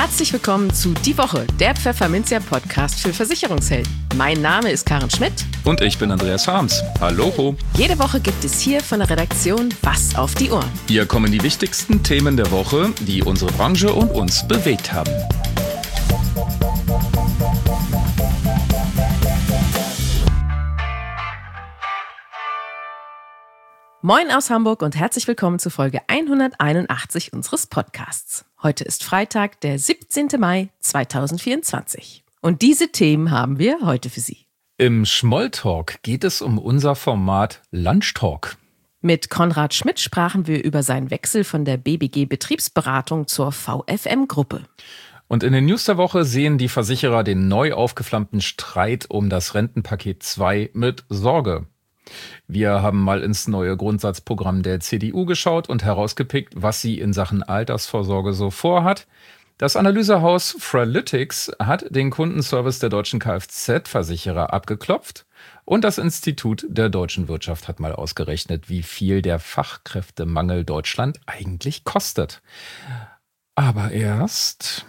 Herzlich willkommen zu Die Woche, der Pfefferminzia Podcast für Versicherungshelden. Mein Name ist Karen Schmidt. Und ich bin Andreas Harms. Hallo. Jede Woche gibt es hier von der Redaktion was auf die Ohren. Hier kommen die wichtigsten Themen der Woche, die unsere Branche und uns bewegt haben. Moin aus Hamburg und herzlich willkommen zu Folge 181 unseres Podcasts. Heute ist Freitag, der 17. Mai 2024. Und diese Themen haben wir heute für Sie. Im Schmolltalk geht es um unser Format Lunchtalk. Mit Konrad Schmidt sprachen wir über seinen Wechsel von der BBG Betriebsberatung zur VFM-Gruppe. Und in den News der Woche sehen die Versicherer den neu aufgeflammten Streit um das Rentenpaket 2 mit Sorge. Wir haben mal ins neue Grundsatzprogramm der CDU geschaut und herausgepickt, was sie in Sachen Altersvorsorge so vorhat. Das Analysehaus Fralytics hat den Kundenservice der deutschen Kfz-Versicherer abgeklopft und das Institut der deutschen Wirtschaft hat mal ausgerechnet, wie viel der Fachkräftemangel Deutschland eigentlich kostet. Aber erst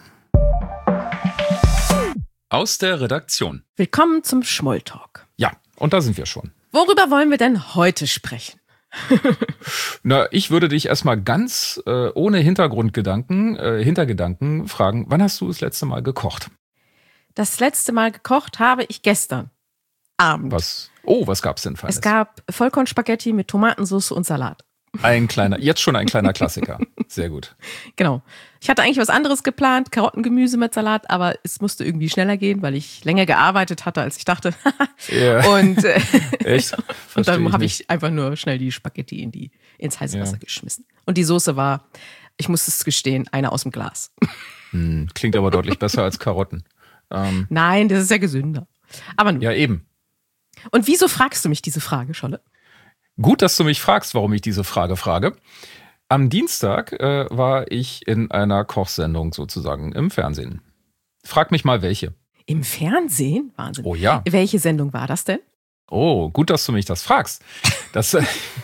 aus der Redaktion. Willkommen zum Schmolltalk. Ja, und da sind wir schon. Worüber wollen wir denn heute sprechen? Na, ich würde dich erstmal ganz ohne Hintergedanken fragen, wann hast du das letzte Mal gekocht? Das letzte Mal gekocht habe ich gestern Abend. Was gab's denn Feines? Es gab Vollkornspaghetti mit Tomatensauce und Salat. Jetzt schon ein kleiner Klassiker. Sehr gut. Genau. Ich hatte eigentlich was anderes geplant, Karottengemüse mit Salat, aber es musste irgendwie schneller gehen, weil ich länger gearbeitet hatte, als ich dachte. Ja. Und, echt? Und dann habe ich einfach nur schnell die Spaghetti ins heiße Wasser geschmissen. Und die Soße war, ich muss es gestehen, eine aus dem Glas. Klingt aber deutlich besser als Karotten. Nein, das ist ja gesünder. Aber nun. Ja, eben. Und wieso fragst du mich diese Frage, Scholle? Gut, dass du mich fragst, warum ich diese Frage frage. Am Dienstag war ich in einer Kochsendung sozusagen im Fernsehen. Frag mich mal, welche. Im Fernsehen? Wahnsinn. Oh ja. Welche Sendung war das denn? Oh, gut, dass du mich das fragst. Das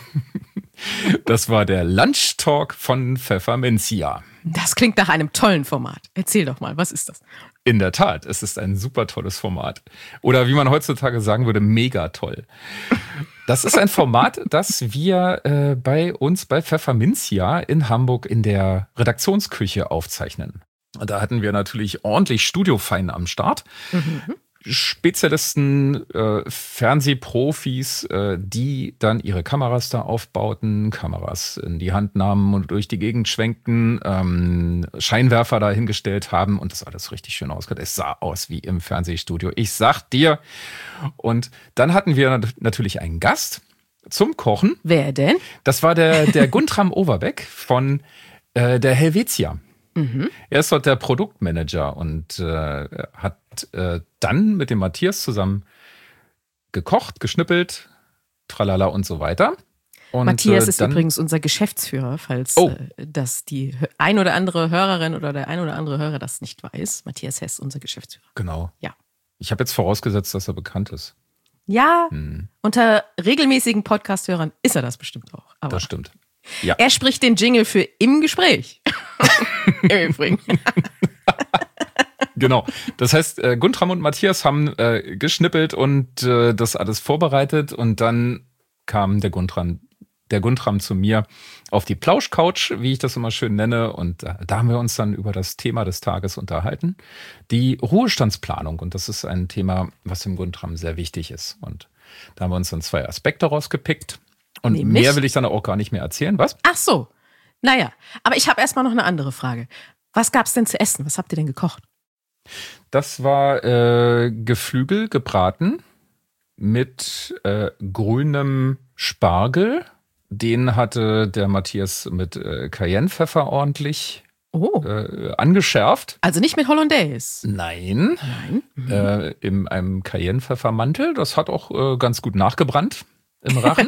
war der Lunchtalk von Pfefferminzia. Das klingt nach einem tollen Format. Erzähl doch mal, was ist das? In der Tat, es ist ein super tolles Format. Oder wie man heutzutage sagen würde, mega toll. Das ist ein Format, das wir bei uns bei Pfefferminzia in Hamburg in der Redaktionsküche aufzeichnen. Und da hatten wir natürlich ordentlich Studiofein am Start. Spezialisten, Fernsehprofis, die dann ihre Kameras da aufbauten, Kameras in die Hand nahmen und durch die Gegend schwenkten, Scheinwerfer da hingestellt haben und das alles richtig schön ausgesehen. Es sah aus wie im Fernsehstudio. Ich sag dir. Und dann hatten wir natürlich einen Gast zum Kochen. Wer denn? Das war der Guntram Overbeck von der Helvetia. Er ist dort der Produktmanager und hat dann mit dem Matthias zusammen gekocht, geschnippelt, tralala und so weiter. Und Matthias ist übrigens unser Geschäftsführer, falls das die ein oder andere Hörerin oder der ein oder andere Hörer das nicht weiß. Matthias Hess, unser Geschäftsführer. Genau. Ja. Ich habe jetzt vorausgesetzt, dass er bekannt ist. Ja, unter regelmäßigen Podcast-Hörern ist er das bestimmt auch. Aber das stimmt. Ja. Er spricht den Jingle für im Gespräch. Im Übrigen. Genau. Das heißt, Guntram und Matthias haben geschnippelt und das alles vorbereitet und dann kam der Guntram zu mir auf die Plauschcouch, wie ich das immer schön nenne. Und da haben wir uns dann über das Thema des Tages unterhalten. Die Ruhestandsplanung. Und das ist ein Thema, was dem Guntram sehr wichtig ist. Und da haben wir uns dann 2 Aspekte rausgepickt. Und nämlich? Mehr will ich dann auch gar nicht mehr erzählen. Was? Ach so. Naja, aber ich habe erstmal noch eine andere Frage. Was gab's denn zu essen? Was habt ihr denn gekocht? Das war Geflügel gebraten mit grünem Spargel. Den hatte der Matthias mit Cayennepfeffer ordentlich angeschärft. Also nicht mit Hollandaise? Nein. In einem Cayennepfeffermantel. Das hat auch ganz gut nachgebrannt im Rachen.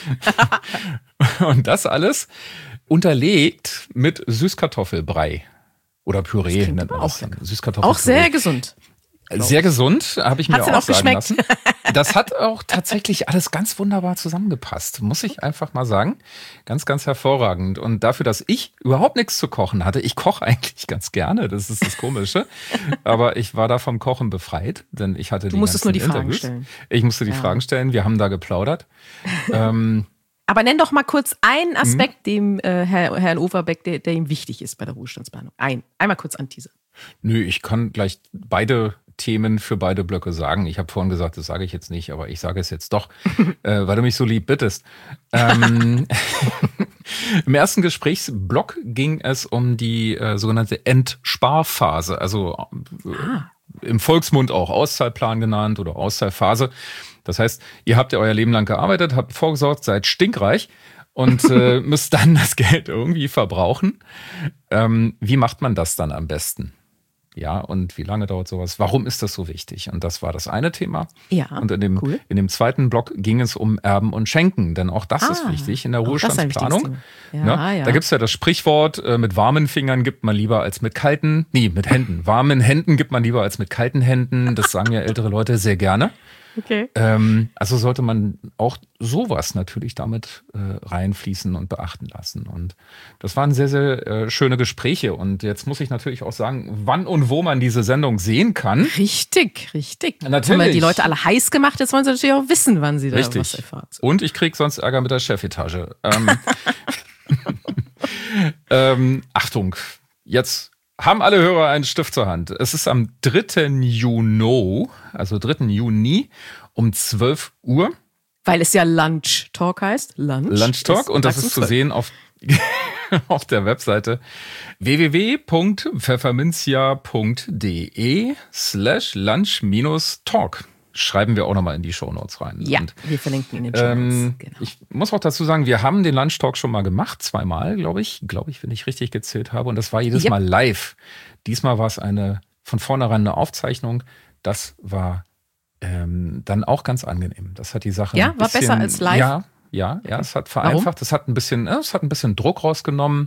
Und das alles unterlegt mit Süßkartoffelbrei. Oder Püree nennt man das dann. Auch sehr gesund. Sehr gesund, habe ich mir Hat's denn auch auch sagen geschmeckt? lassen. Das hat auch tatsächlich alles ganz wunderbar zusammengepasst, muss ich einfach mal sagen. Ganz, ganz hervorragend. Und dafür, dass ich überhaupt nichts zu kochen hatte, ich koche eigentlich ganz gerne, das ist das Komische, aber ich war da vom Kochen befreit, denn ich hatte Du musstest nur die Fragen Interviews. stellen. Ich musste die Fragen stellen, wir haben da geplaudert. Aber nenn doch mal kurz einen Aspekt, dem Herrn Overbeck, der ihm wichtig ist bei der Ruhestandsplanung. Einmal kurz anteasern. Nö, ich kann gleich beide Themen für beide Blöcke sagen. Ich habe vorhin gesagt, das sage ich jetzt nicht, aber ich sage es jetzt doch, weil du mich so lieb bittest. Im ersten Gesprächsblock ging es um die sogenannte Entsparphase, also im Volksmund auch Auszahlplan genannt oder Auszahlphase. Das heißt, ihr habt ja euer Leben lang gearbeitet, habt vorgesorgt, seid stinkreich und müsst dann das Geld irgendwie verbrauchen. Wie macht man das dann am besten? Ja, und wie lange dauert sowas? Warum ist das so wichtig? Und das war das eine Thema. Ja, und in dem zweiten Block ging es um Erben und Schenken, denn auch das ist wichtig in der Ruhestandsplanung. Ja. Da gibt es ja das Sprichwort, mit warmen Fingern gibt man lieber als mit kalten, mit Händen. Warmen Händen gibt man lieber als mit kalten Händen. Das sagen ja ältere Leute sehr gerne. Okay. Also sollte man auch sowas natürlich damit reinfließen und beachten lassen. Und das waren sehr, sehr schöne Gespräche. Und jetzt muss ich natürlich auch sagen, wann und wo man diese Sendung sehen kann. Richtig. Natürlich. Jetzt haben wir die Leute alle heiß gemacht, jetzt wollen sie natürlich auch wissen, wann sie da was erfahren. Und ich kriege sonst Ärger mit der Chefetage. Achtung, jetzt haben alle Hörer einen Stift zur Hand. Es ist am 3. Juni, also 3. Juni um 12 Uhr. Weil es ja Lunch Talk heißt. Lunch Talk. Und das ist zu sehen auf der Webseite www.pfefferminzia.de/lunch-talk. Schreiben wir auch nochmal in die Shownotes rein. Ja, wir verlinken in den Shownotes. Genau. Ich muss auch dazu sagen, wir haben den Lunch Talk schon mal gemacht, zweimal, glaube ich, wenn ich richtig gezählt habe. Und das war jedes Mal live. Diesmal war es von vornherein eine Aufzeichnung. Das war dann auch ganz angenehm. Das hat die Sache war besser als live? Ja, es hat vereinfacht. Es hat ein bisschen Druck rausgenommen.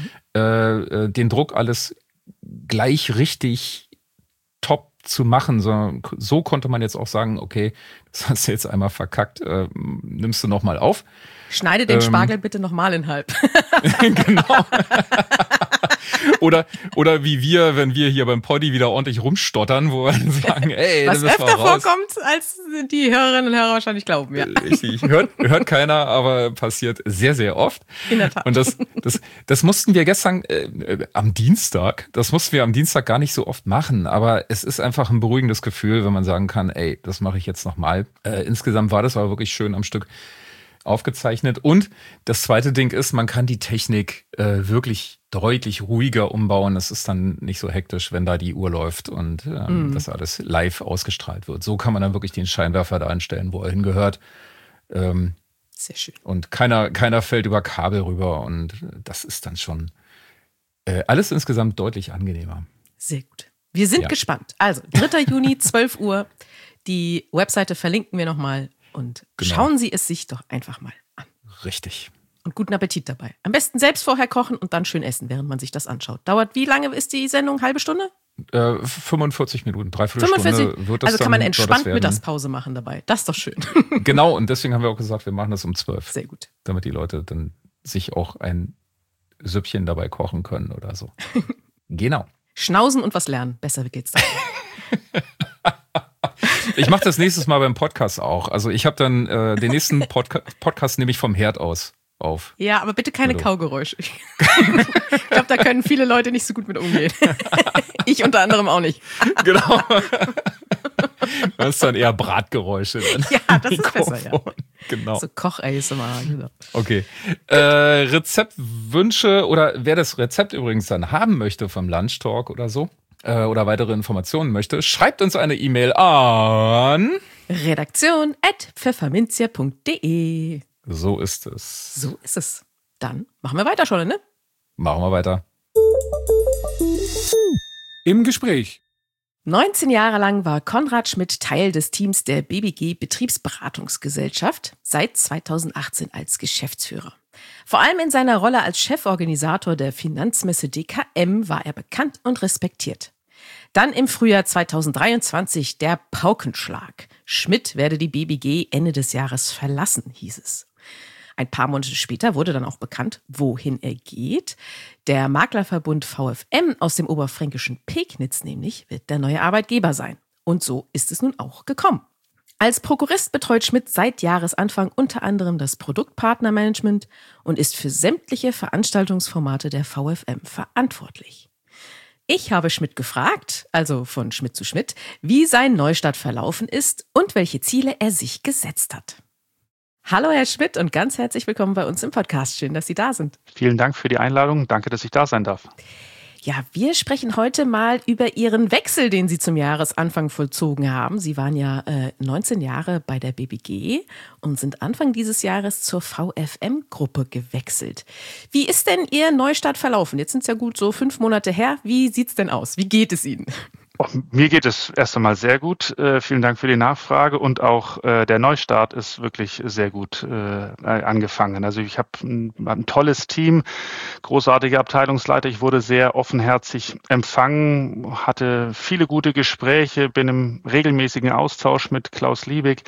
Den Druck alles gleich richtig top zu machen. So konnte man jetzt auch sagen, okay, das hast du jetzt einmal verkackt, nimmst du nochmal auf. Schneide den Spargel bitte nochmal in halb. Genau. Oder wie wir, wenn wir hier beim Poddy wieder ordentlich rumstottern, wo wir sagen, ey, was öfter vorkommt, als die Hörerinnen und Hörer wahrscheinlich glauben, ja. Richtig, hört keiner, aber passiert sehr, sehr oft. In der Tat. Und das mussten wir gestern am Dienstag gar nicht so oft machen, aber es ist einfach ein beruhigendes Gefühl, wenn man sagen kann, ey, das mache ich jetzt nochmal. Insgesamt war das aber wirklich schön am Stück aufgezeichnet. Und das zweite Ding ist, man kann die Technik wirklich deutlich ruhiger umbauen. Es ist dann nicht so hektisch, wenn da die Uhr läuft und das alles live ausgestrahlt wird. So kann man dann wirklich den Scheinwerfer da einstellen, wo er hingehört. Sehr schön. Und keiner fällt über Kabel rüber und das ist dann schon alles insgesamt deutlich angenehmer. Sehr gut. Wir sind gespannt. Also, 3. Juni, 12 Uhr. Die Webseite verlinken wir nochmal. Und schauen Sie es sich doch einfach mal an. Richtig. Und guten Appetit dabei. Am besten selbst vorher kochen und dann schön essen, während man sich das anschaut. Dauert, wie lange ist die Sendung? Halbe Stunde? 45 Minuten, dreiviertel Stunde wird das. Also kann man entspannt Mittagspause machen dabei. Das ist doch schön. Genau, und deswegen haben wir auch gesagt, wir machen das um 12. Sehr gut. Damit die Leute dann sich auch ein Süppchen dabei kochen können oder so. Genau. Schnauzen und was lernen. Besser geht's dann. Ich mache das nächstes Mal beim Podcast auch. Also ich habe dann den nächsten Podcast nehme ich vom Herd aus auf. Ja, aber bitte keine Kaugeräusche. Ich glaube, da können viele Leute nicht so gut mit umgehen. Ich unter anderem auch nicht. Genau. Das ist dann eher Bratgeräusche. Ja, das ist besser, ja. Genau. So Koch-ASMR. Genau. Okay. Rezeptwünsche oder wer das Rezept übrigens dann haben möchte vom Lunch Talk oder so, oder weitere Informationen möchte, schreibt uns eine E-Mail an redaktion@pfefferminzia.de. So ist es. So ist es. Dann machen wir weiter schon, ne? Machen wir weiter. Im Gespräch. 19 Jahre lang war Konrad Schmidt Teil des Teams der BBG Betriebsberatungsgesellschaft, seit 2018 als Geschäftsführer. Vor allem in seiner Rolle als Cheforganisator der Finanzmesse DKM war er bekannt und respektiert. Dann im Frühjahr 2023 der Paukenschlag. Schmidt werde die BBG Ende des Jahres verlassen, hieß es. Ein paar Monate später wurde dann auch bekannt, wohin er geht. Der Maklerverbund VFM aus dem oberfränkischen Pegnitz nämlich wird der neue Arbeitgeber sein. Und so ist es nun auch gekommen. Als Prokurist betreut Schmidt seit Jahresanfang unter anderem das Produktpartnermanagement und ist für sämtliche Veranstaltungsformate der VFM verantwortlich. Ich habe Schmidt gefragt, also von Schmidt zu Schmidt, wie sein Neustart verlaufen ist und welche Ziele er sich gesetzt hat. Hallo Herr Schmidt und ganz herzlich willkommen bei uns im Podcast. Schön, dass Sie da sind. Vielen Dank für die Einladung. Danke, dass ich da sein darf. Ja, wir sprechen heute mal über Ihren Wechsel, den Sie zum Jahresanfang vollzogen haben. Sie waren ja 19 Jahre bei der BBG und sind Anfang dieses Jahres zur VFM-Gruppe gewechselt. Wie ist denn Ihr Neustart verlaufen? Jetzt sind es ja gut so 5 Monate her. Wie sieht's denn aus? Wie geht es Ihnen? Mir geht es erst einmal sehr gut. Vielen Dank für die Nachfrage und auch der Neustart ist wirklich sehr gut angefangen. Also ich habe ein tolles Team, großartige Abteilungsleiter. Ich wurde sehr offenherzig empfangen, hatte viele gute Gespräche, bin im regelmäßigen Austausch mit Klaus Liebig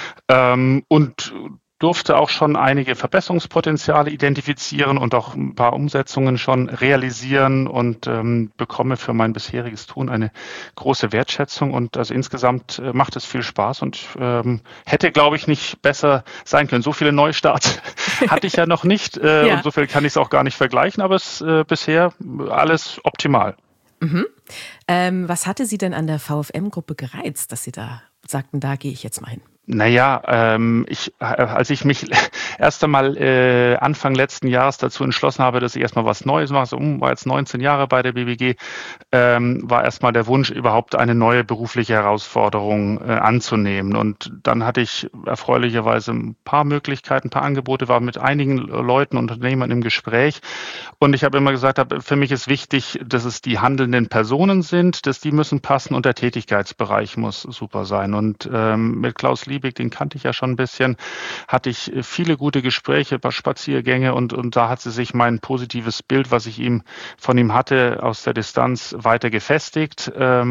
und durfte auch schon einige Verbesserungspotenziale identifizieren und auch ein paar Umsetzungen schon realisieren und bekomme für mein bisheriges Tun eine große Wertschätzung. Und also insgesamt macht es viel Spaß und hätte, glaube ich, nicht besser sein können. So viele Neustarts hatte ich ja noch nicht Ja. und so viel kann ich es auch gar nicht vergleichen, aber es bisher alles optimal. Mhm. Was hatte Sie denn an der VFM-Gruppe gereizt, dass Sie da sagten, da gehe ich jetzt mal hin? Naja, als ich mich erst einmal Anfang letzten Jahres dazu entschlossen habe, dass ich erstmal was Neues mache, war jetzt 19 Jahre bei der BBG, war erstmal der Wunsch, überhaupt eine neue berufliche Herausforderung anzunehmen. Und dann hatte ich erfreulicherweise ein paar Möglichkeiten, ein paar Angebote, war mit einigen Leuten, Unternehmern im Gespräch. Und ich habe immer gesagt, für mich ist wichtig, dass es die handelnden Personen sind, dass die müssen passen und der Tätigkeitsbereich muss super sein. Und mit Klaus Liebig, den kannte ich ja schon ein bisschen, hatte ich viele gute Gespräche, ein paar Spaziergänge und da hat sich mein positives Bild, was ich von ihm hatte, aus der Distanz weiter gefestigt.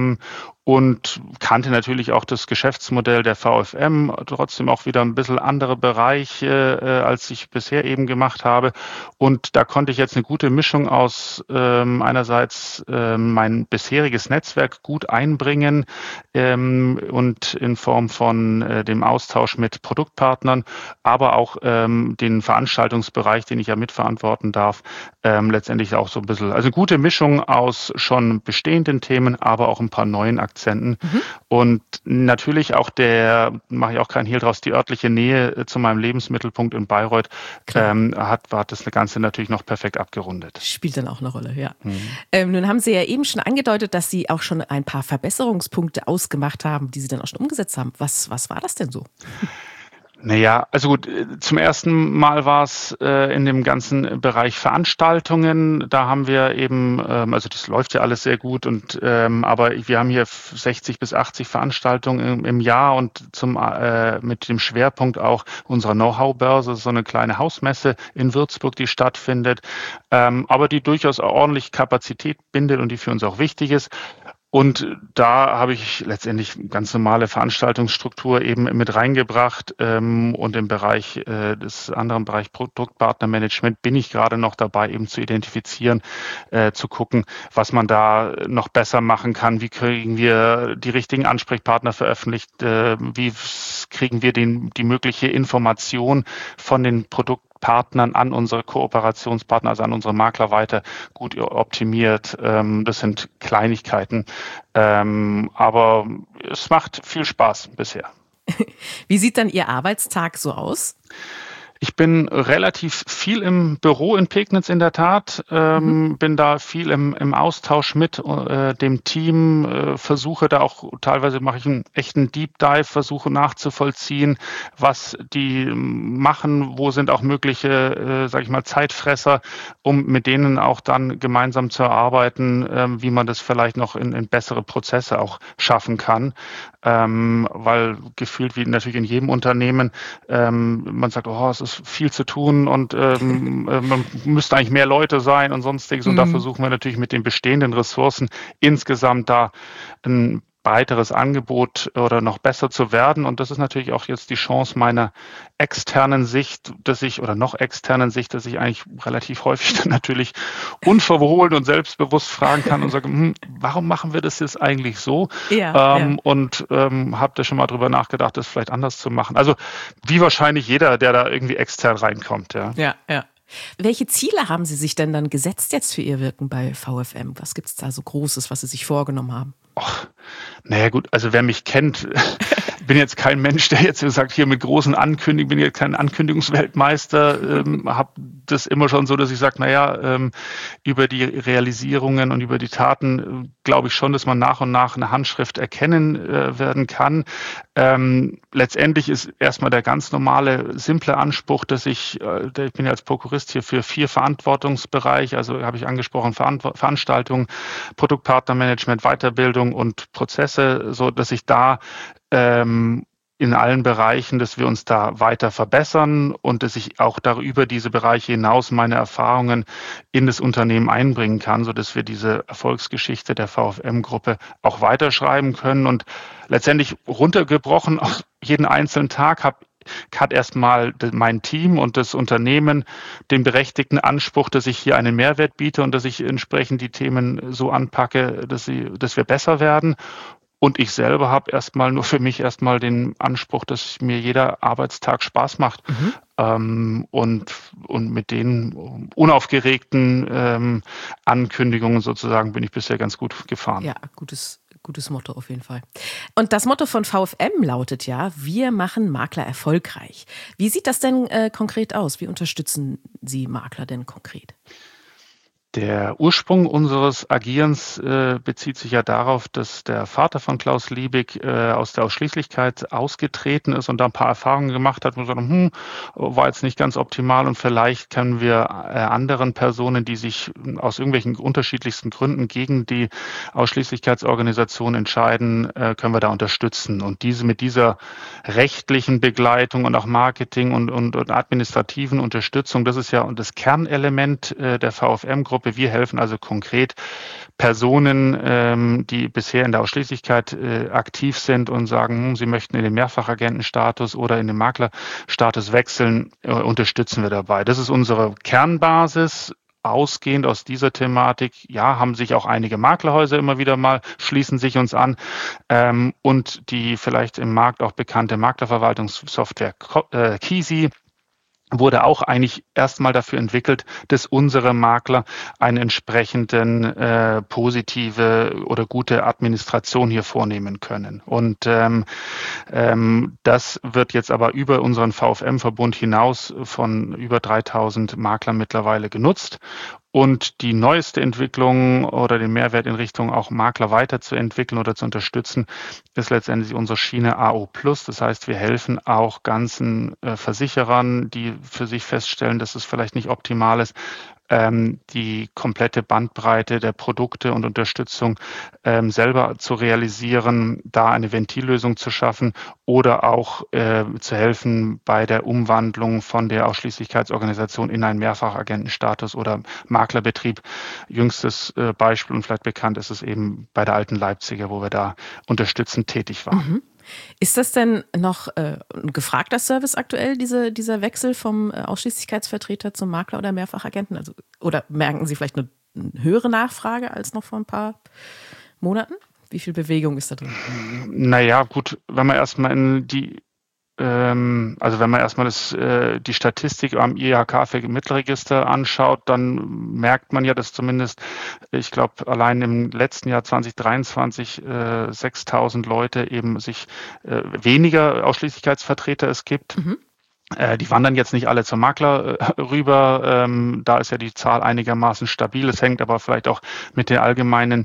Und kannte natürlich auch das Geschäftsmodell der VFM, trotzdem auch wieder ein bisschen andere Bereiche, als ich bisher eben gemacht habe. Und da konnte ich jetzt eine gute Mischung aus einerseits mein bisheriges Netzwerk gut einbringen und in Form von dem Austausch mit Produktpartnern, aber auch den Veranstaltungsbereich, den ich ja mitverantworten darf, letztendlich auch so ein bisschen, also eine gute Mischung aus schon bestehenden Themen, aber auch ein paar neuen Akzenten. Und natürlich auch mache ich auch keinen Hehl draus, die örtliche Nähe zu meinem Lebensmittelpunkt in Bayreuth hat das Ganze natürlich noch perfekt abgerundet. Spielt dann auch eine Rolle, ja. Nun haben Sie ja eben schon angedeutet, dass Sie auch schon ein paar Verbesserungspunkte ausgemacht haben, die Sie dann auch schon umgesetzt haben. Was war das denn so? Naja, also gut, zum ersten Mal war es in dem ganzen Bereich Veranstaltungen. Da haben wir eben, also das läuft ja alles sehr gut aber wir haben hier 60 bis 80 Veranstaltungen im Jahr und mit dem Schwerpunkt auch unserer Know-how-Börse, so eine kleine Hausmesse in Würzburg, die stattfindet, aber die durchaus ordentlich Kapazität bindet und die für uns auch wichtig ist. Und da habe ich letztendlich ganz normale Veranstaltungsstruktur eben mit reingebracht und im Bereich des anderen Bereich Produktpartnermanagement bin ich gerade noch dabei, eben zu identifizieren, zu gucken, was man da noch besser machen kann. Wie kriegen wir die richtigen Ansprechpartner veröffentlicht? Wie kriegen wir die mögliche Information von den Produktpartnern an unsere Kooperationspartner, also an unsere Makler weiter gut optimiert. Das sind Kleinigkeiten, aber es macht viel Spaß bisher. Wie sieht dann Ihr Arbeitstag so aus? Ich bin relativ viel im Büro in Pegnitz in der Tat, bin da viel im Austausch mit dem Team, versuche da auch, teilweise mache ich einen echten Deep Dive, versuche nachzuvollziehen, was die machen, wo sind auch mögliche, sage ich mal, Zeitfresser, um mit denen auch dann gemeinsam zu erarbeiten, wie man das vielleicht noch in bessere Prozesse auch schaffen kann. Weil gefühlt wie natürlich in jedem Unternehmen, man sagt, es ist ist viel zu tun und man müsste eigentlich mehr Leute sein und sonstiges. Und da versuchen wir natürlich mit den bestehenden Ressourcen insgesamt da ein breiteres Angebot oder noch besser zu werden. Und das ist natürlich auch jetzt die Chance meiner externen Sicht, dass ich eigentlich relativ häufig dann natürlich unverhohlen und selbstbewusst fragen kann und sage, warum machen wir das jetzt eigentlich so? Und habe da schon mal drüber nachgedacht, das vielleicht anders zu machen. Also wie wahrscheinlich jeder, der da irgendwie extern reinkommt. Ja. Welche Ziele haben Sie sich denn dann gesetzt jetzt für Ihr Wirken bei VFM? Was gibt es da so Großes, was Sie sich vorgenommen haben? Naja gut, also wer mich kennt, bin jetzt kein Mensch, der jetzt sagt, hier mit großen Ankündigungen, bin jetzt kein Ankündigungsweltmeister, habe das immer schon so, dass ich sage, über die Realisierungen und über die Taten glaube ich schon, dass man nach und nach eine Handschrift erkennen werden kann. Letztendlich ist erstmal der ganz normale, simple Anspruch, dass ich bin ja als Prokurist hier für 4 Verantwortungsbereiche, also habe ich angesprochen, Veranstaltungen, Produktpartnermanagement, Weiterbildung und Prozesse, so dass ich da in allen Bereichen, dass wir uns da weiter verbessern und dass ich auch darüber diese Bereiche hinaus meine Erfahrungen in das Unternehmen einbringen kann, so dass wir diese Erfolgsgeschichte der VFM-Gruppe auch weiterschreiben können. Und letztendlich runtergebrochen auf jeden einzelnen Tag hat erstmal mein Team und das Unternehmen den berechtigten Anspruch, dass ich hier einen Mehrwert biete und dass ich entsprechend die Themen so anpacke, dass wir besser werden. Und ich selber habe nur für mich den Anspruch, dass mir jeder Arbeitstag Spaß macht. Und mit den unaufgeregten Ankündigungen sozusagen bin ich bisher ganz gut gefahren. Ja, gutes Motto auf jeden Fall. Und das Motto von VFM lautet ja, wir machen Makler erfolgreich. Wie sieht das denn konkret aus? Wie unterstützen Sie Makler denn konkret? Der Ursprung unseres Agierens bezieht sich ja darauf, dass der Vater von Klaus Liebig aus der Ausschließlichkeit ausgetreten ist und da ein paar Erfahrungen gemacht hat, wo wir sagen, war jetzt nicht ganz optimal und vielleicht können wir anderen Personen, die sich aus irgendwelchen unterschiedlichsten Gründen gegen die Ausschließlichkeitsorganisation entscheiden, können wir da unterstützen. Und mit dieser rechtlichen Begleitung und auch Marketing und administrativen Unterstützung, das ist ja das Kernelement der VFM-Gruppe. Wir helfen also konkret Personen, die bisher in der Ausschließlichkeit aktiv sind und sagen, sie möchten in den Mehrfachagentenstatus oder in den Maklerstatus wechseln, unterstützen wir dabei. Das ist unsere Kernbasis. Ausgehend aus dieser Thematik, haben sich auch einige Maklerhäuser immer wieder mal, schließen sich uns an und die vielleicht im Markt auch bekannte Maklerverwaltungssoftware Kisi wurde auch eigentlich erstmal dafür entwickelt, dass unsere Makler eine entsprechenden positive oder gute Administration hier vornehmen können. Und das wird jetzt aber über unseren VFM-Verbund hinaus von über 3000 Maklern mittlerweile genutzt. Und die neueste Entwicklung oder den Mehrwert in Richtung auch Makler weiterzuentwickeln oder zu unterstützen, ist letztendlich unsere Schiene AO+. Das heißt, wir helfen auch ganzen Versicherern, die für sich feststellen, dass es vielleicht nicht optimal ist, die komplette Bandbreite der Produkte und Unterstützung selber zu realisieren, da eine Ventillösung zu schaffen oder auch zu helfen bei der Umwandlung von der Ausschließlichkeitsorganisation in einen Mehrfachagentenstatus oder Maklerbetrieb. Jüngstes Beispiel und vielleicht bekannt ist es eben bei der Alten Leipziger, wo wir da unterstützend tätig waren. Ist das denn noch ein gefragter Service aktuell, dieser Wechsel vom Ausschließlichkeitsvertreter zum Makler oder Mehrfachagenten? Also, oder merken Sie vielleicht eine höhere Nachfrage als noch vor ein paar Monaten? Wie viel Bewegung ist da drin? Naja, gut, wenn man erstmal die Statistik am IHK für Mittelregister anschaut, dann merkt man ja, dass zumindest, ich glaube, allein im letzten Jahr 2023 6.000 Leute eben sich weniger Ausschließlichkeitsvertreter es gibt. Die wandern jetzt nicht alle zum Makler rüber. Da ist ja die Zahl einigermaßen stabil. Es hängt aber vielleicht auch mit den allgemeinen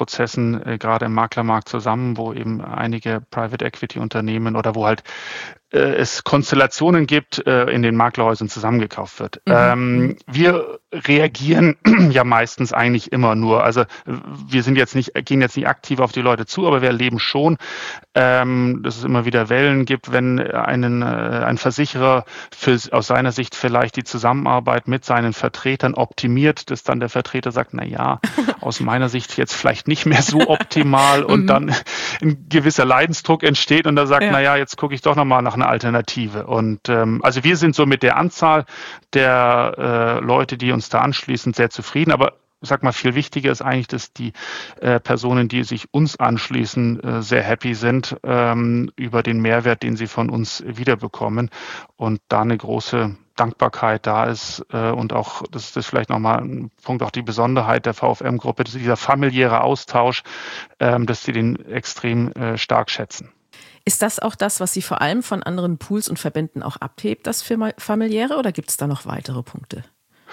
Konzentrationsprozessen gerade im Maklermarkt zusammen, wo eben einige Private Equity Unternehmen oder wo halt es Konstellationen gibt, in den Maklerhäusern zusammengekauft wird. Wir reagieren ja meistens eigentlich immer nur. Also wir gehen jetzt nicht aktiv auf die Leute zu, aber wir erleben schon, dass es immer wieder Wellen gibt, wenn ein Versicherer aus seiner Sicht vielleicht die Zusammenarbeit mit seinen Vertretern optimiert, dass dann der Vertreter sagt, na ja, aus meiner Sicht jetzt vielleicht nicht mehr so optimal und dann ein gewisser Leidensdruck entsteht und er sagt, na ja, jetzt gucke ich doch nochmal nach einer Alternative. Und also wir sind so mit der Anzahl der Leute, die uns da anschließen, sehr zufrieden. Aber ich sag mal, viel wichtiger ist eigentlich, dass die Personen, die sich uns anschließen, sehr happy sind über den Mehrwert, den sie von uns wiederbekommen und da eine große Dankbarkeit da ist und auch, das ist vielleicht nochmal ein Punkt, auch die Besonderheit der VFM-Gruppe, dieser familiäre Austausch, dass sie den extrem stark schätzen. Ist das auch das, was Sie vor allem von anderen Pools und Verbänden auch abhebt, das familiäre, oder gibt es da noch weitere Punkte?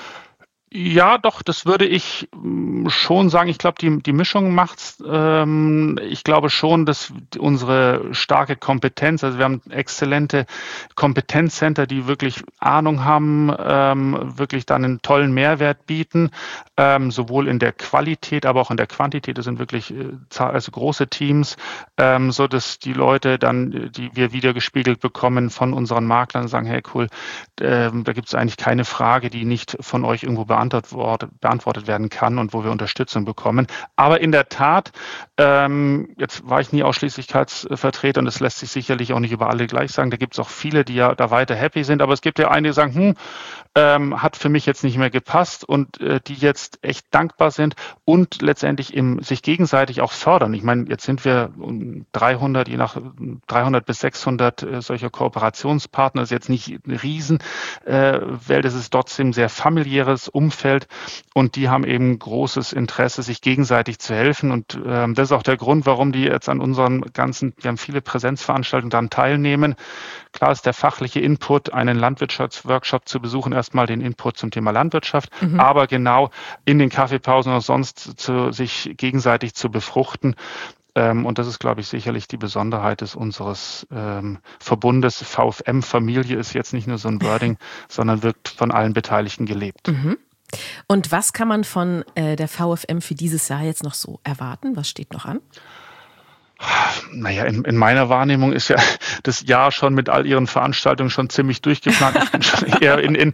Ja, doch, das würde ich schon sagen. Ich glaube, die Mischung macht's. Ich glaube schon, dass unsere starke Kompetenz, also wir haben exzellente Kompetenzcenter, die wirklich Ahnung haben, wirklich dann einen tollen Mehrwert bieten, sowohl in der Qualität, aber auch in der Quantität. Das sind wirklich also große Teams, so dass die Leute dann, die wir wieder gespiegelt bekommen von unseren Maklern, sagen, hey cool, da gibt es eigentlich keine Frage, die nicht von euch irgendwo beantwortet werden kann und wo wir Unterstützung bekommen. Aber in der Tat, jetzt war ich nie Ausschließlichkeitsvertreter und das lässt sich sicherlich auch nicht über alle gleich sagen. Da gibt es auch viele, die ja da weiter happy sind, aber es gibt ja einige, die sagen, hat für mich jetzt nicht mehr gepasst und die jetzt echt dankbar sind und letztendlich sich gegenseitig auch fördern. Ich meine, jetzt sind wir 300 bis 600 solcher Kooperationspartner. Das ist jetzt nicht eine Riesenwelt, es ist trotzdem ein sehr familiäres Umfeld und die haben eben großes Interesse, sich gegenseitig zu helfen und das ist auch der Grund, warum die jetzt an unseren wir haben viele Präsenzveranstaltungen daran teilnehmen. Klar ist der fachliche Input, einen Landwirtschaftsworkshop zu besuchen, erstmal den Input zum Thema Landwirtschaft, aber genau in den Kaffeepausen oder sonst sich gegenseitig zu befruchten. Und das ist, glaube ich, sicherlich die Besonderheit unseres Verbundes. VFM-Familie ist jetzt nicht nur so ein Wording, sondern wird von allen Beteiligten gelebt. Und was kann man von der VFM für dieses Jahr jetzt noch so erwarten? Was steht noch an? Naja, in meiner Wahrnehmung ist ja das Jahr schon mit all ihren Veranstaltungen schon ziemlich durchgeplant. Ich bin schon eher in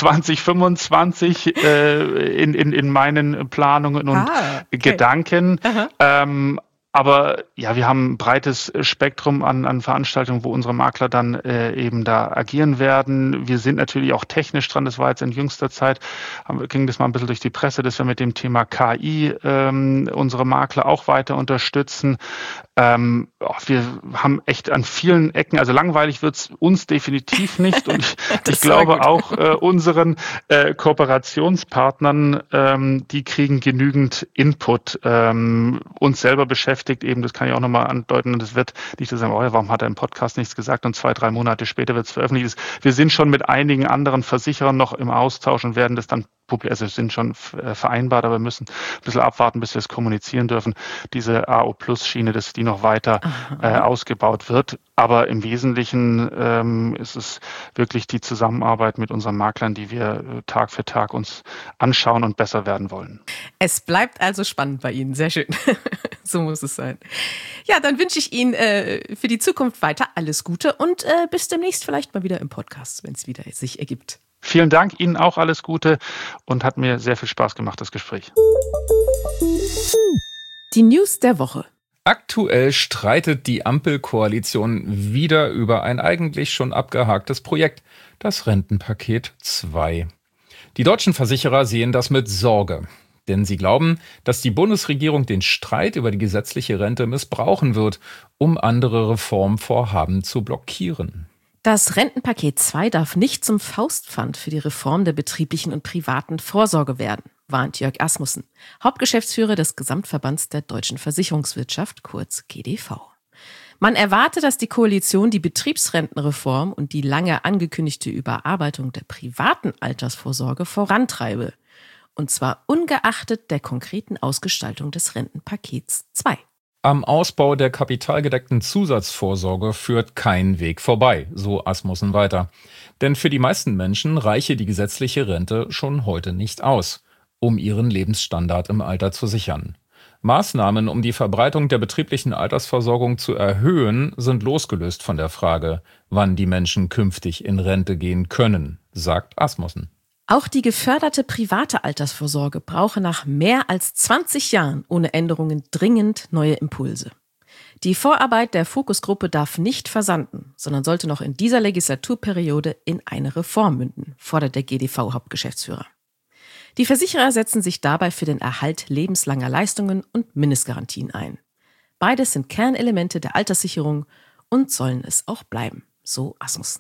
2025 in meinen Planungen und okay. Gedanken. Aber ja, wir haben ein breites Spektrum an Veranstaltungen, wo unsere Makler dann eben da agieren werden. Wir sind natürlich auch technisch dran. Das war jetzt in jüngster Zeit, ging das mal ein bisschen durch die Presse, dass wir mit dem Thema KI unsere Makler auch weiter unterstützen. Wir haben echt an vielen Ecken, also langweilig wird's uns definitiv nicht. Und ich glaube auch unseren Kooperationspartnern, die kriegen genügend Input. Uns selber beschäftigt eben, das kann ich auch nochmal andeuten, und es wird nicht so sagen, oh ja, warum hat er im Podcast nichts gesagt und 2-3 Monate später wird es veröffentlicht. Wir sind schon mit einigen anderen Versicherern noch im Austausch und werden das dann also sind schon vereinbart, aber wir müssen ein bisschen abwarten, bis wir es kommunizieren dürfen. Diese AO-Plus-Schiene, dass die noch weiter ausgebaut wird. Aber im Wesentlichen ist es wirklich die Zusammenarbeit mit unseren Maklern, die wir Tag für Tag uns anschauen und besser werden wollen. Es bleibt also spannend bei Ihnen. Sehr schön. So muss es sein. Ja, dann wünsche ich Ihnen für die Zukunft weiter alles Gute und bis demnächst vielleicht mal wieder im Podcast, wenn es wieder sich ergibt. Vielen Dank, Ihnen auch alles Gute und hat mir sehr viel Spaß gemacht, das Gespräch. Die News der Woche. Aktuell streitet die Ampelkoalition wieder über ein eigentlich schon abgehaktes Projekt, das Rentenpaket 2. Die deutschen Versicherer sehen das mit Sorge, denn sie glauben, dass die Bundesregierung den Streit über die gesetzliche Rente missbrauchen wird, um andere Reformvorhaben zu blockieren. Das Rentenpaket 2 darf nicht zum Faustpfand für die Reform der betrieblichen und privaten Vorsorge werden, warnt Jörg Asmussen, Hauptgeschäftsführer des Gesamtverbands der deutschen Versicherungswirtschaft, kurz GDV. Man erwarte, dass die Koalition die Betriebsrentenreform und die lange angekündigte Überarbeitung der privaten Altersvorsorge vorantreibe. Und zwar ungeachtet der konkreten Ausgestaltung des Rentenpakets 2. Am Ausbau der kapitalgedeckten Zusatzvorsorge führt kein Weg vorbei, so Asmussen weiter. Denn für die meisten Menschen reiche die gesetzliche Rente schon heute nicht aus, um ihren Lebensstandard im Alter zu sichern. Maßnahmen, um die Verbreitung der betrieblichen Altersversorgung zu erhöhen, sind losgelöst von der Frage, wann die Menschen künftig in Rente gehen können, sagt Asmussen. Auch die geförderte private Altersvorsorge brauche nach mehr als 20 Jahren ohne Änderungen dringend neue Impulse. Die Vorarbeit der Fokusgruppe darf nicht versanden, sondern sollte noch in dieser Legislaturperiode in eine Reform münden, fordert der GDV-Hauptgeschäftsführer. Die Versicherer setzen sich dabei für den Erhalt lebenslanger Leistungen und Mindestgarantien ein. Beides sind Kernelemente der Alterssicherung und sollen es auch bleiben, so Asmussen.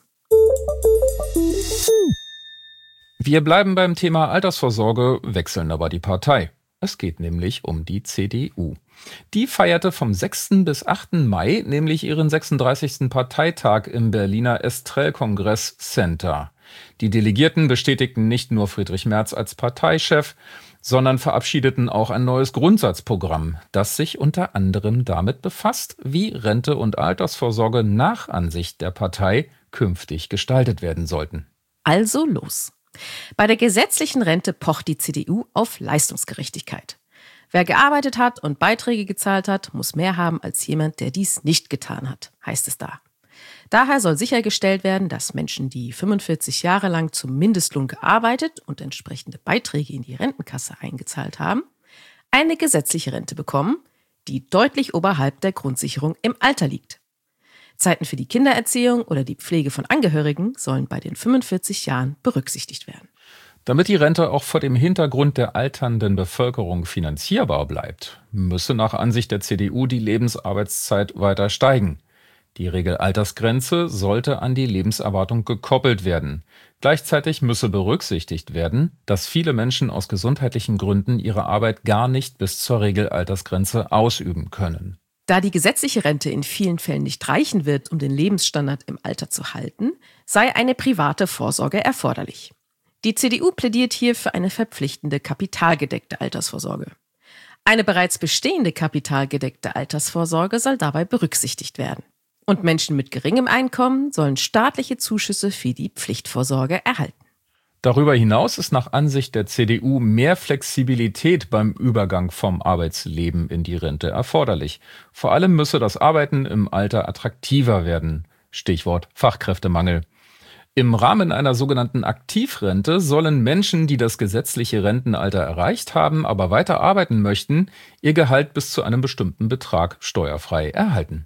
Wir bleiben beim Thema Altersvorsorge, wechseln aber die Partei. Es geht nämlich um die CDU. Die feierte vom 6. bis 8. Mai nämlich ihren 36. Parteitag im Berliner Estrell-Kongress Center. Die Delegierten bestätigten nicht nur Friedrich Merz als Parteichef, sondern verabschiedeten auch ein neues Grundsatzprogramm, das sich unter anderem damit befasst, wie Rente und Altersvorsorge nach Ansicht der Partei künftig gestaltet werden sollten. Also los. Bei der gesetzlichen Rente pocht die CDU auf Leistungsgerechtigkeit. Wer gearbeitet hat und Beiträge gezahlt hat, muss mehr haben als jemand, der dies nicht getan hat, heißt es da. Daher soll sichergestellt werden, dass Menschen, die 45 Jahre lang zum Mindestlohn gearbeitet und entsprechende Beiträge in die Rentenkasse eingezahlt haben, eine gesetzliche Rente bekommen, die deutlich oberhalb der Grundsicherung im Alter liegt. Zeiten für die Kindererziehung oder die Pflege von Angehörigen sollen bei den 45 Jahren berücksichtigt werden. Damit die Rente auch vor dem Hintergrund der alternden Bevölkerung finanzierbar bleibt, müsse nach Ansicht der CDU die Lebensarbeitszeit weiter steigen. Die Regelaltersgrenze sollte an die Lebenserwartung gekoppelt werden. Gleichzeitig müsse berücksichtigt werden, dass viele Menschen aus gesundheitlichen Gründen ihre Arbeit gar nicht bis zur Regelaltersgrenze ausüben können. Da die gesetzliche Rente in vielen Fällen nicht reichen wird, um den Lebensstandard im Alter zu halten, sei eine private Vorsorge erforderlich. Die CDU plädiert hier für eine verpflichtende kapitalgedeckte Altersvorsorge. Eine bereits bestehende kapitalgedeckte Altersvorsorge soll dabei berücksichtigt werden. Und Menschen mit geringem Einkommen sollen staatliche Zuschüsse für die Pflichtvorsorge erhalten. Darüber hinaus ist nach Ansicht der CDU mehr Flexibilität beim Übergang vom Arbeitsleben in die Rente erforderlich. Vor allem müsse das Arbeiten im Alter attraktiver werden. Stichwort Fachkräftemangel. Im Rahmen einer sogenannten Aktivrente sollen Menschen, die das gesetzliche Rentenalter erreicht haben, aber weiter arbeiten möchten, ihr Gehalt bis zu einem bestimmten Betrag steuerfrei erhalten.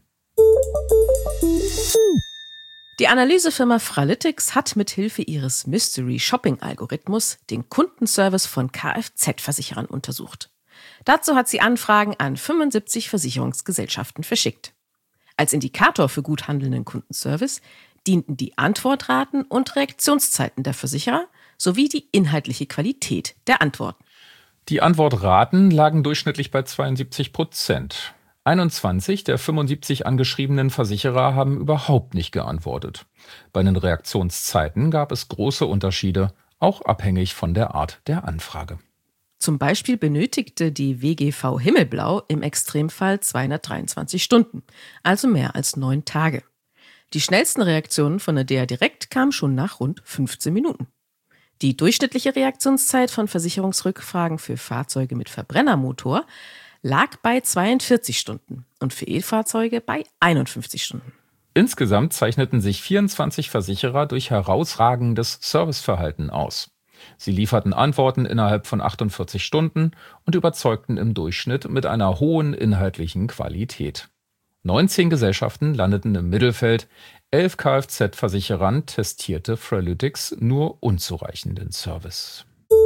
Die Analysefirma Fralytics hat mithilfe ihres Mystery-Shopping-Algorithmus den Kundenservice von Kfz-Versicherern untersucht. Dazu hat sie Anfragen an 75 Versicherungsgesellschaften verschickt. Als Indikator für gut handelnden Kundenservice dienten die Antwortraten und Reaktionszeiten der Versicherer sowie die inhaltliche Qualität der Antworten. Die Antwortraten lagen durchschnittlich bei 72%. 21 der 75 angeschriebenen Versicherer haben überhaupt nicht geantwortet. Bei den Reaktionszeiten gab es große Unterschiede, auch abhängig von der Art der Anfrage. Zum Beispiel benötigte die WGV Himmelblau im Extremfall 223 Stunden, also mehr als 9 Tage. Die schnellsten Reaktionen von der DA Direkt kamen schon nach rund 15 Minuten. Die durchschnittliche Reaktionszeit von Versicherungsrückfragen für Fahrzeuge mit Verbrennermotor lag bei 42 Stunden und für E-Fahrzeuge bei 51 Stunden. Insgesamt zeichneten sich 24 Versicherer durch herausragendes Serviceverhalten aus. Sie lieferten Antworten innerhalb von 48 Stunden und überzeugten im Durchschnitt mit einer hohen inhaltlichen Qualität. 19 Gesellschaften landeten im Mittelfeld, 11 Kfz-Versicherern testierte Fralytics nur unzureichenden Service.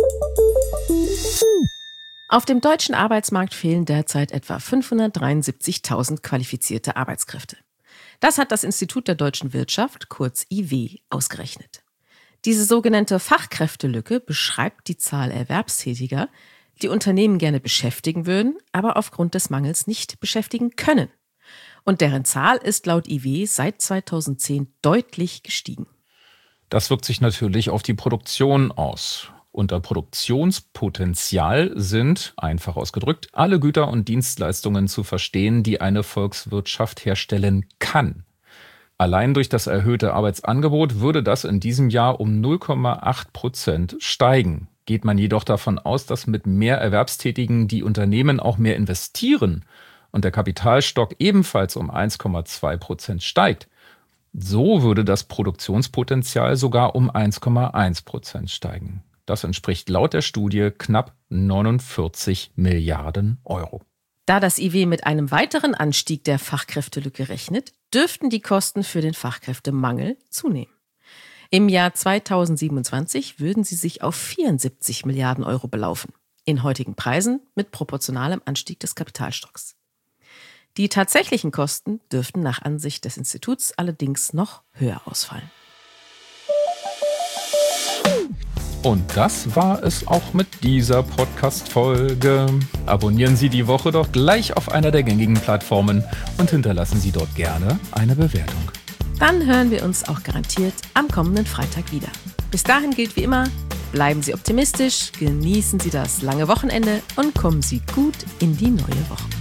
Auf dem deutschen Arbeitsmarkt fehlen derzeit etwa 573.000 qualifizierte Arbeitskräfte. Das hat das Institut der deutschen Wirtschaft, kurz IW, ausgerechnet. Diese sogenannte Fachkräftelücke beschreibt die Zahl Erwerbstätiger, die Unternehmen gerne beschäftigen würden, aber aufgrund des Mangels nicht beschäftigen können. Und deren Zahl ist laut IW seit 2010 deutlich gestiegen. Das wirkt sich natürlich auf die Produktion aus. Unter Produktionspotenzial sind, einfach ausgedrückt, alle Güter und Dienstleistungen zu verstehen, die eine Volkswirtschaft herstellen kann. Allein durch das erhöhte Arbeitsangebot würde das in diesem Jahr um 0,8% steigen. Geht man jedoch davon aus, dass mit mehr Erwerbstätigen die Unternehmen auch mehr investieren und der Kapitalstock ebenfalls um 1,2% steigt, so würde das Produktionspotenzial sogar um 1,1% steigen. Das entspricht laut der Studie knapp 49 Milliarden Euro. Da das IW mit einem weiteren Anstieg der Fachkräftelücke rechnet, dürften die Kosten für den Fachkräftemangel zunehmen. Im Jahr 2027 würden sie sich auf 74 Milliarden Euro belaufen, in heutigen Preisen mit proportionalem Anstieg des Kapitalstocks. Die tatsächlichen Kosten dürften nach Ansicht des Instituts allerdings noch höher ausfallen. Und das war es auch mit dieser Podcast-Folge. Abonnieren Sie die Woche doch gleich auf einer der gängigen Plattformen und hinterlassen Sie dort gerne eine Bewertung. Dann hören wir uns auch garantiert am kommenden Freitag wieder. Bis dahin gilt wie immer, bleiben Sie optimistisch, genießen Sie das lange Wochenende und kommen Sie gut in die neue Woche.